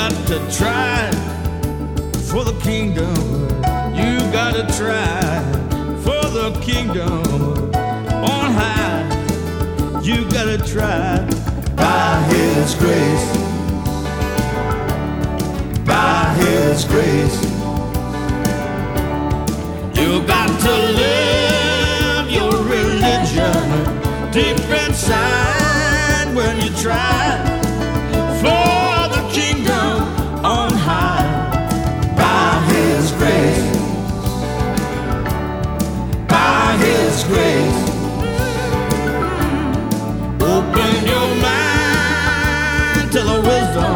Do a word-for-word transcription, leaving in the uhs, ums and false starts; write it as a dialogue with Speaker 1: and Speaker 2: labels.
Speaker 1: got to try for the kingdom. You got to try for the kingdom on high. You got to try by His grace, by His grace. You got to live your religion deep inside when you try